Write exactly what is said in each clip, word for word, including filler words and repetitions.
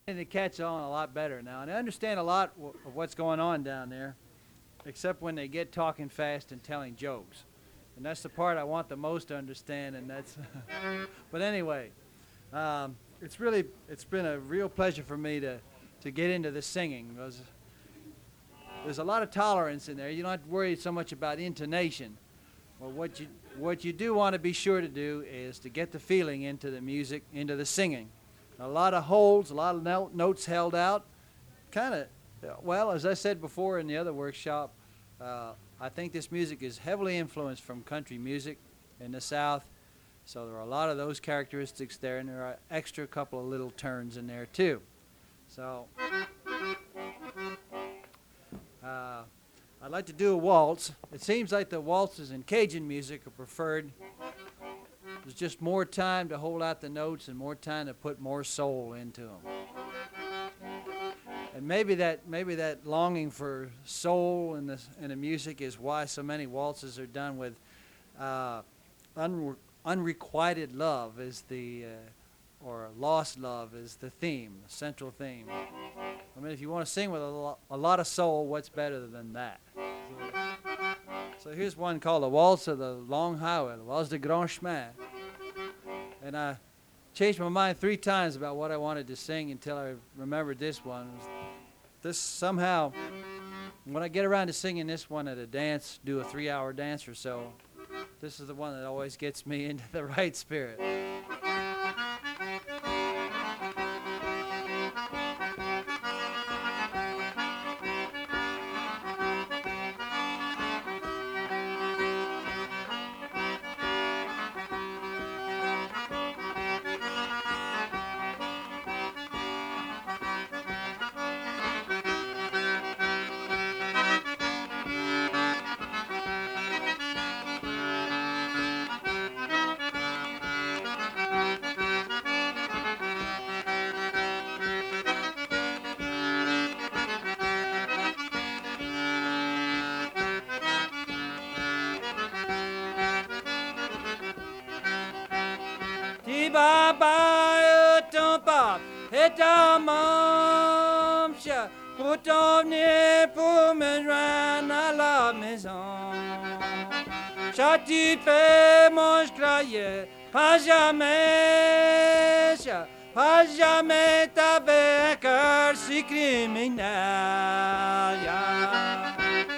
To catch on a lot better now, and I understand a lot w- of what's going on down there, except when they get talking fast and telling jokes, and that's the part I want the most to understand. And that's, but anyway, um, it's really it's been a real pleasure for me to to get into the singing because there's a lot of tolerance in there. You don't have to worry so much about intonation. Well, what you what you do want to be sure to do is to get the feeling into the music, into the singing. A lot of holds, a lot of no- notes held out. Kind of, well, as I said before in the other workshop, uh, I think this music is heavily influenced from country music in the South. So there are a lot of those characteristics there, and there are extra couple of little turns in there too. So uh, I'd like to do a waltz. It seems like the waltzes in Cajun music are preferred. There's just more time to hold out the notes and more time to put more soul into them. And maybe that maybe that longing for soul in the in the music is why so many waltzes are done with uh, unre- unrequited love is the uh, or lost love is the theme, the central theme. I mean, if you want to sing with a, lo- a lot of soul, what's better than that? So, so here's one called the Waltz of the Long Highway, the Waltz de Grand Chemin. And I changed my mind three times about what I wanted to sing until I remembered this one. This somehow, when I get around to singing this one at a dance, do a three-hour dance or so, this is the one that always gets me into the right spirit. Baba ton pap et ta maman pour t'en venir pour me joindre à la maison. Ça tu fais mon croyais pas jamais, pas jamais t'avais un cœur si criminel. Yeah.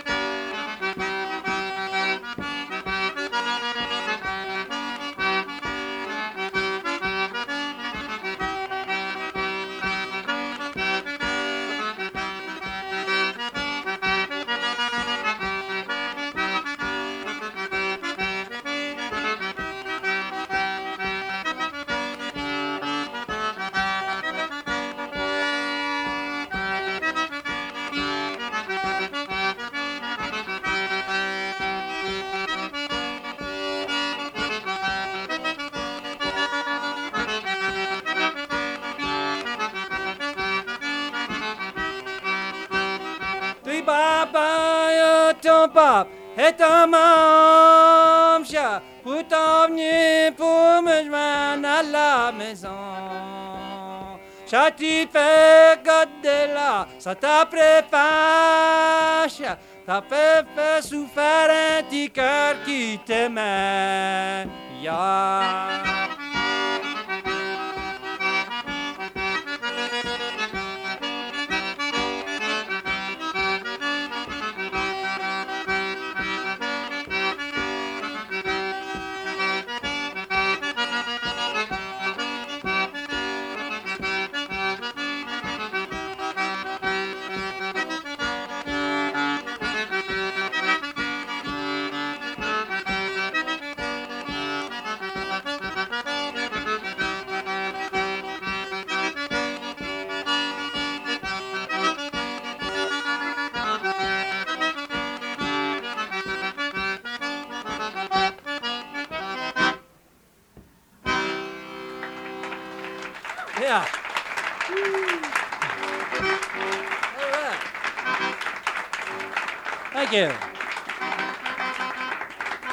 Baba ton pap et ta maman pour t'en venir pour me joindre à la maison. Ça tu fais garder là, ça t'a préfâche, t'as fait faire souffrir un petit cœur qui t'aimait. Yeah. Yeah. All right. Thank you.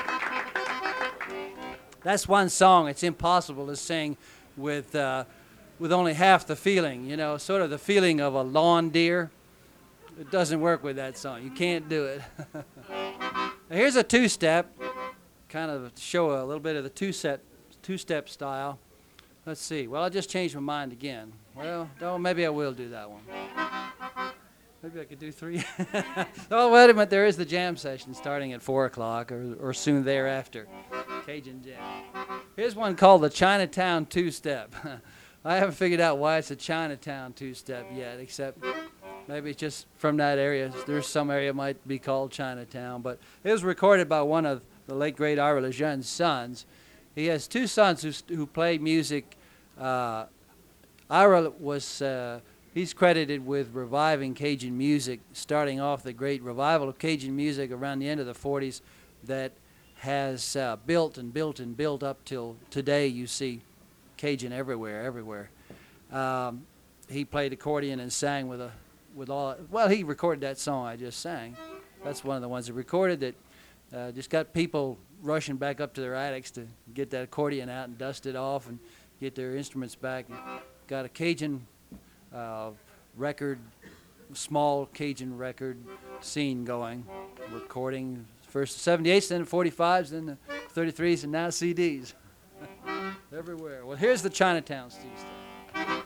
That's one song. It's impossible to sing with uh, with only half the feeling, you know, sort of the feeling of a lawn deer. It doesn't work with that song. You can't do it. Now here's a two-step, kind of to show a little bit of the two-step, two-step style. Let's see. Well, I just changed my mind again. Well, no, maybe I will do that one. Maybe I could do three. Oh, wait a minute. There is the jam session starting at four o'clock or, or soon thereafter. Cajun Jam. Here's one called the Chinatown Two-Step. I haven't figured out why it's a Chinatown two-step yet, except maybe it's just from that area. There's some area might be called Chinatown, but it was recorded by one of the late great Ira Lejeune's sons. He has two sons who, who play music. Uh, Ira was, uh, he's credited with reviving Cajun music, starting off the great revival of Cajun music around the end of the forties that has uh, built and built and built up till today. You see Cajun everywhere, everywhere. Um, he played accordion and sang with a, with all. Well, he recorded that song I just sang. That's one of the ones that recorded that. Uh, just got people rushing back up to their attics to get that accordion out and dust it off and get their instruments back. And got a Cajun uh, record, small Cajun record scene going, recording first the seventy-eights, then the forty-fives, then the thirty-threes, and now C Ds. Everywhere. Well, here's the Chinatown Two-Step.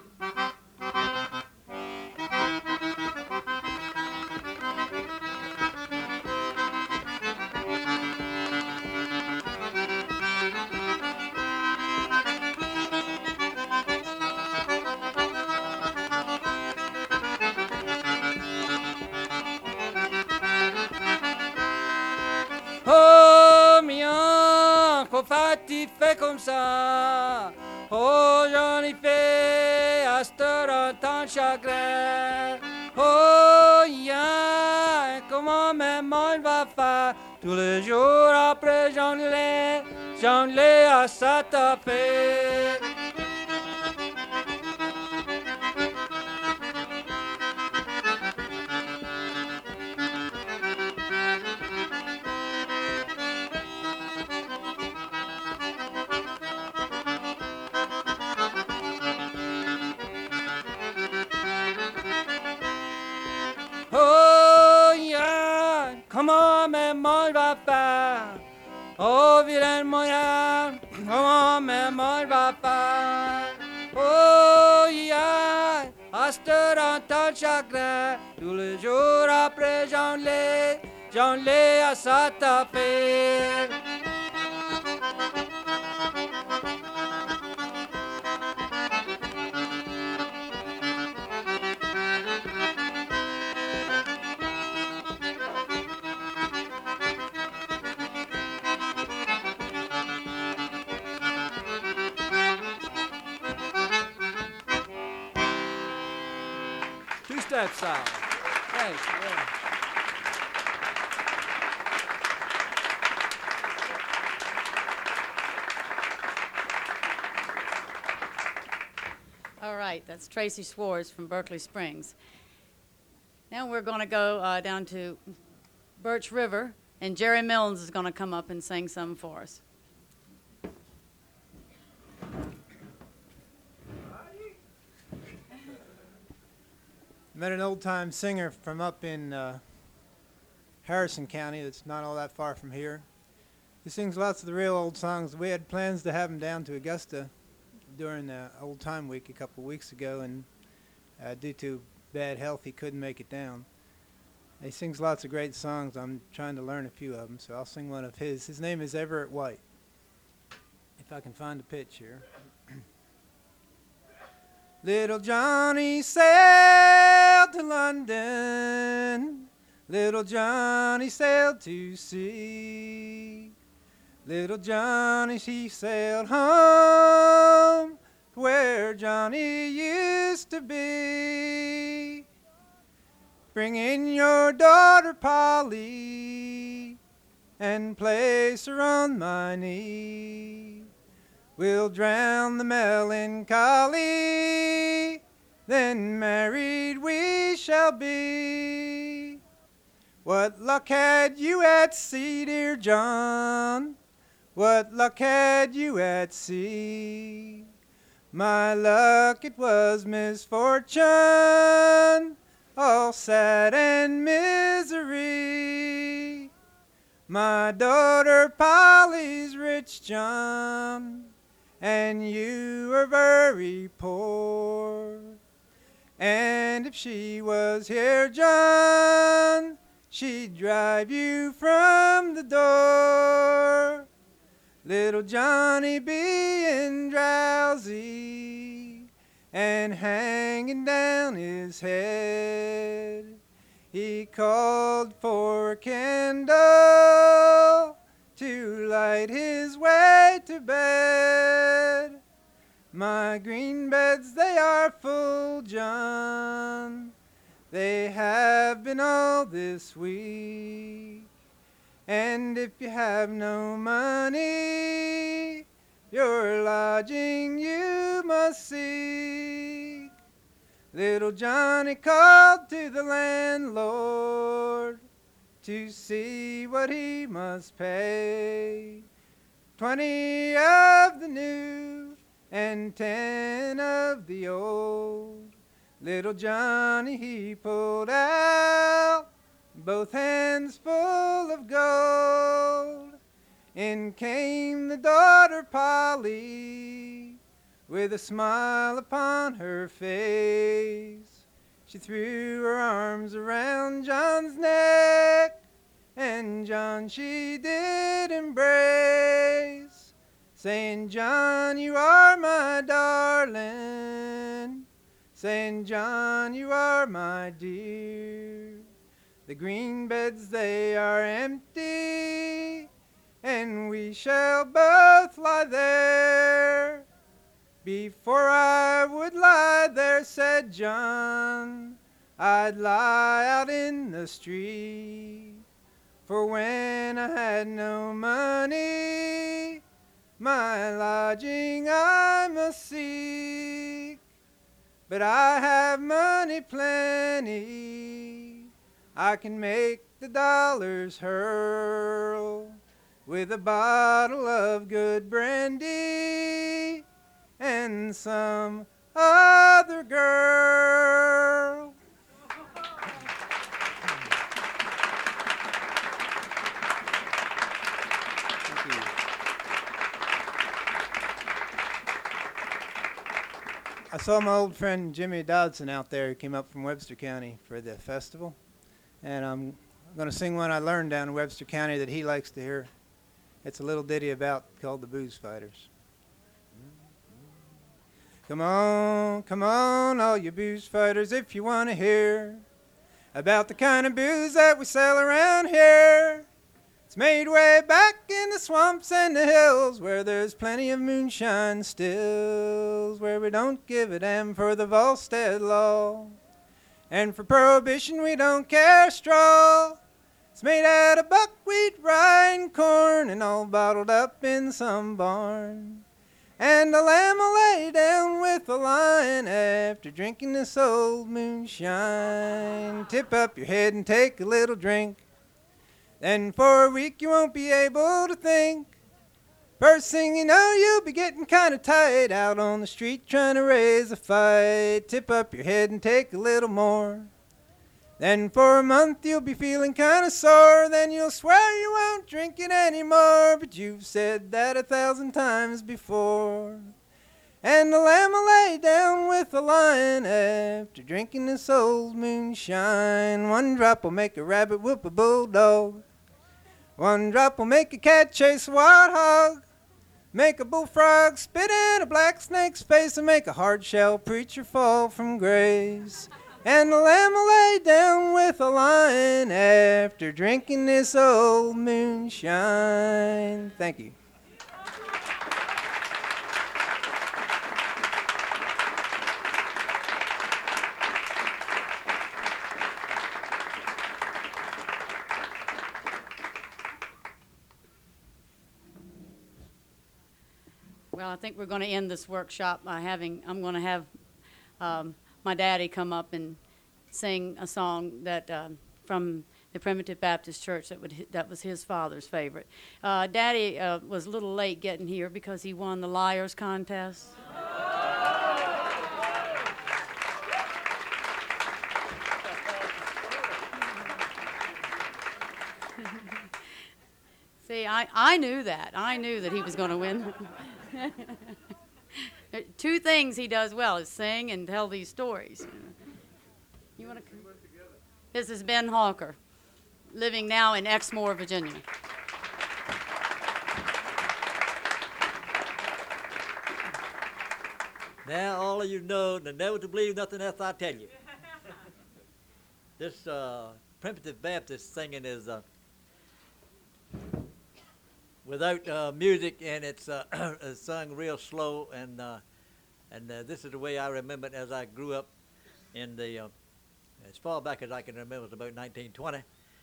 Oh, mien, pourquoi tu fais comme ça? Oh, j'en ai fait à cette heure tant de chagrin. Oh, yeah, comment même on va faire? Tous les jours après, j'en l'ai, j'en l'ai à ça taper. Oh, yeah, comment même on va faire? Oh, vilain moyen, comment même on va faire? Oh, yeah, à cette heure en tant de chagrin, tous les jours après j'en l'ai, j'en l'ai à ça taper. Two-step style. Thanks. Yeah. All right, that's Tracy Swartz from Berkeley Springs. Now we're going to go uh, down to Birch River, and Jerry Milnes is going to come up and sing some for us. Met an old-time singer from up in uh, Harrison County that's not all that far from here. He sings lots of the real old songs. We had plans to have him down to Augusta during the Old Time Week a couple weeks ago, and uh, due to bad health, he couldn't make it down. He sings lots of great songs. I'm trying to learn a few of them, so I'll sing one of his. His name is Everett White. If I can find a pitch here. Little Johnny sailed to London. Little Johnny sailed to sea. Little Johnny, he sailed home to where Johnny used to be. Bring in your daughter Polly and place her on my knee. We'll drown the melancholy, then married we shall be. What luck had you at sea, dear John? What luck had you at sea? My luck it was misfortune, all sad and misery. My daughter Polly's rich, John, and you are very poor. And if she was here, John, she'd drive you from the door. Little Johnny being drowsy and hanging down his head, he called for a candle to light his way to bed. My green beds, they are full, John, they have been all this week. And if you have no money, your lodging you must seek. Little Johnny called to the landlord to see what he must pay. Twenty of the new and ten of the old. Little Johnny, he pulled out both hands full of gold. In came the daughter Polly with a smile upon her face. She threw her arms around John's neck, and John she did embrace, saying, John, you are my darling, saying, John, you are my dear. The green beds, they are empty, and we shall both lie there. Before I would lie there, said John, I'd lie out in the street. For when I had no money, my lodging I must seek. But I have money plenty, I can make the dollars hurl with a bottle of good brandy and some other girl. Thank you. I saw my old friend Jimmy Dodson out there who came up from Webster County for the festival. And I'm going to sing one I learned down in Webster County that he likes to hear. It's a little ditty about called the Booze Fighters. Come on, come on, all you booze fighters, if you want to hear about the kind of booze that we sell around here. It's made way back in the swamps and the hills, where there's plenty of moonshine stills, where we don't give a damn for the Volstead law. And for prohibition we don't care a straw. It's made out of buckwheat, rye, and corn, and all bottled up in some barn. And a lamb will lay down with a lion after drinking this old moonshine. Tip up your head and take a little drink. Then for a week you won't be able to think. First thing you know, you'll be getting kind of tight out on the street trying to raise a fight. Tip up your head and take a little more. Then for a month you'll be feeling kind of sore. Then you'll swear you won't drink it anymore, but you've said that a thousand times before. And the lamb will lay down with the lion after drinking this old moonshine. One drop will make a rabbit whoop a bulldog. One drop will make a cat chase a wild hog. Make a bullfrog spit in a black snake's face, and make a hard-shell preacher fall from grace. And the lamb will lay down with a lion after drinking this old moonshine. Thank you. Well, I think we're going to end this workshop by having, I'm going to have um, my daddy come up and sing a song that um, from the Primitive Baptist Church that, would, that was his father's favorite. Uh, Daddy uh, was a little late getting here because he won the Liars Contest. See, I, I knew that. I knew that he was going to win. Two things he does well is sing and tell these stories. You want to? This is Ben Hawker, living now in Exmoor, Virginia. Now all of you know, and never to believe nothing else I tell you. This uh, primitive Baptist singing is uh, without uh, music, and it's uh, sung real slow, and uh, and uh, this is the way I remember it as I grew up in the, uh, as far back as I can remember, it was about nineteen twenty.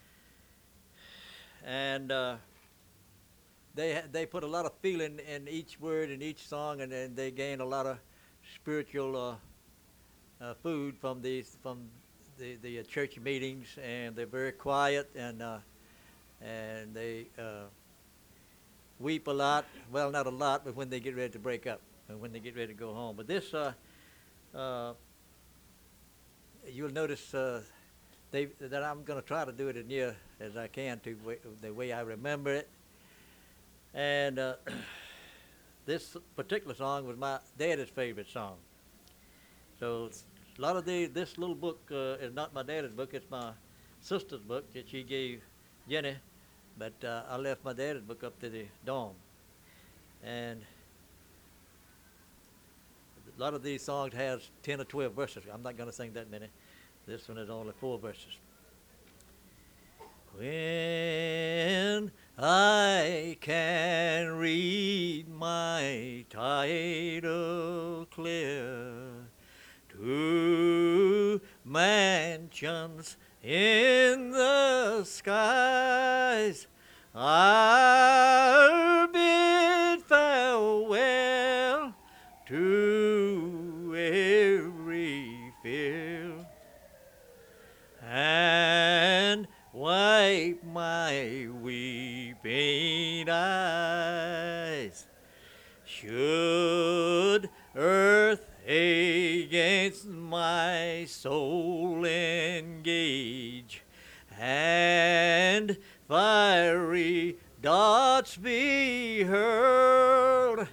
And uh, they they put a lot of feeling in each word in each song, and, and they gained a lot of spiritual uh, uh, food from these from the the uh, church meetings, and they're very quiet, and uh, and they uh, weep a lot. Well, not a lot, but when they get ready to break up and when they get ready to go home. But this, uh, uh, you'll notice uh, they that I'm going to try to do it as near as I can to w- the way I remember it. And uh, this particular song was my daddy's favorite song. So a lot of the this little book uh, is not my daddy's book; it's my sister's book that she gave Jenny. But uh, I left my daddy's book up to the dorm, and a lot of these songs has ten or twelve verses. I'm not going to sing that many. This one is only four verses. When I can read my title clear to mansions in the skies, I'll bid farewell to every fear and wipe my weeping eyes. Should earth against my soul engage, and fiery darts be hurled,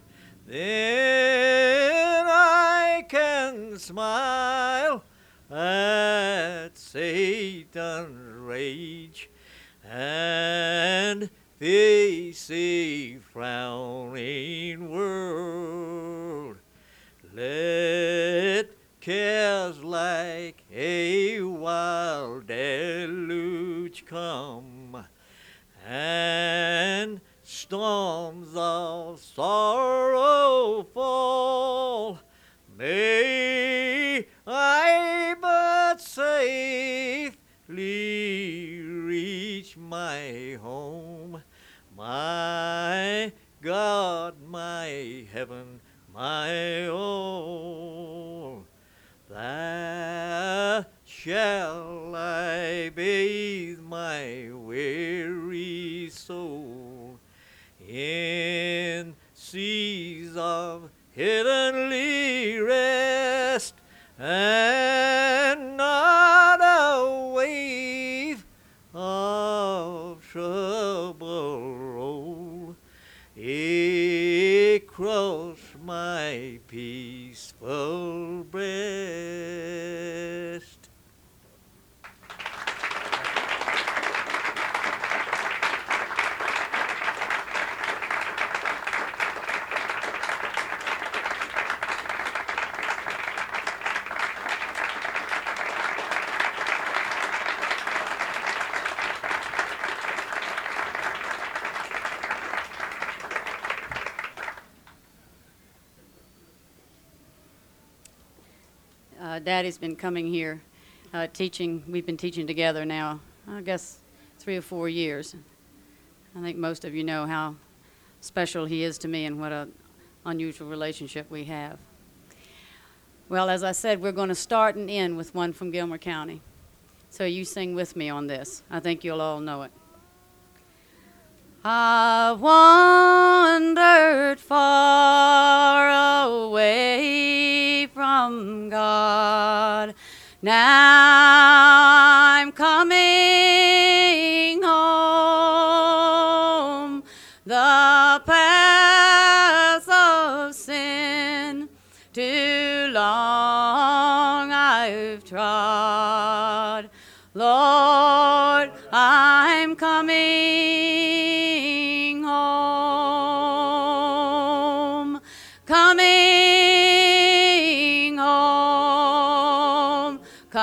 then I can smile at Satan's rage and face a frowning world. Let cares like a wild deluge come, and storms of sorrow fall. May I but safely reach my home, my God, my heaven, my all. There shall I bathe my weary soul in seas of heavenly rest, and not a wave of trouble roll across my peaceful breast. Uh, Daddy's been coming here uh, teaching. We've been teaching together now, I guess, three or four years. I think most of you know how special he is to me and what an unusual relationship we have. Well, as I said, we're going to start and end with one from Gilmer County. So you sing with me on this. I think you'll all know it. I wandered far away from God. Now I'm coming home. long I've trod. Lord, I'm coming home, coming home,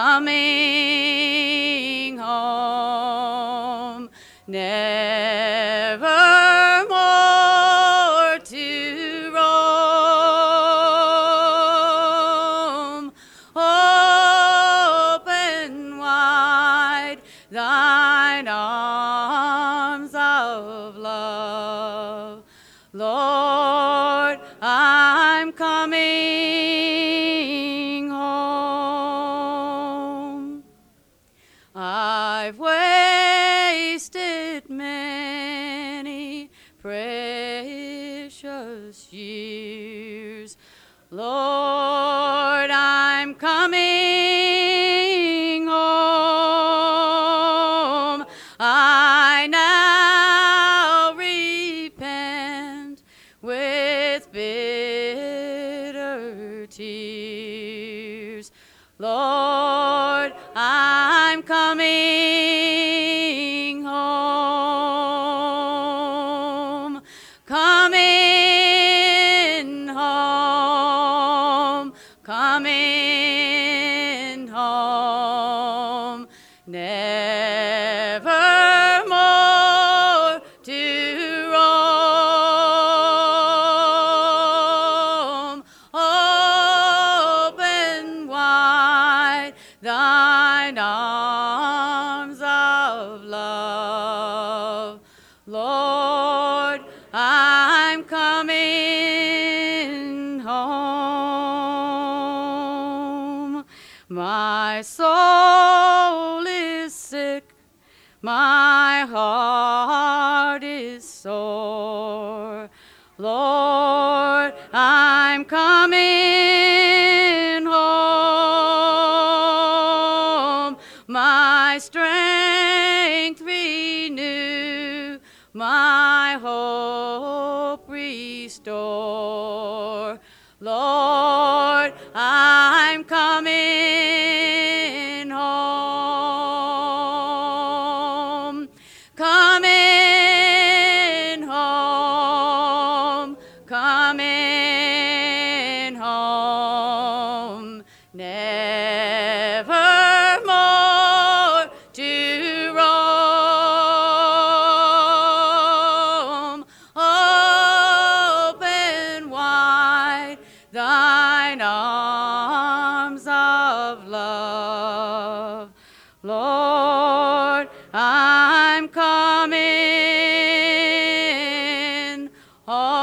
coming home, never more to roam. Open wide thine arms of love. Lord, I'm coming home. I've wasted many precious years. Lord, I'm coming home. I now repent with bitter tears. Lord, I'm coming home, coming home, coming home, never more to roam. Open wide thine arms of love. Lord, I'm coming home. My soul is sick, my heart is sore. Lord, I'm coming home. My strength renew, my hope restore. Lord, I'm coming home, coming home, coming home, never more to roam. Open wide thine arms of love. Lord, I'm coming home.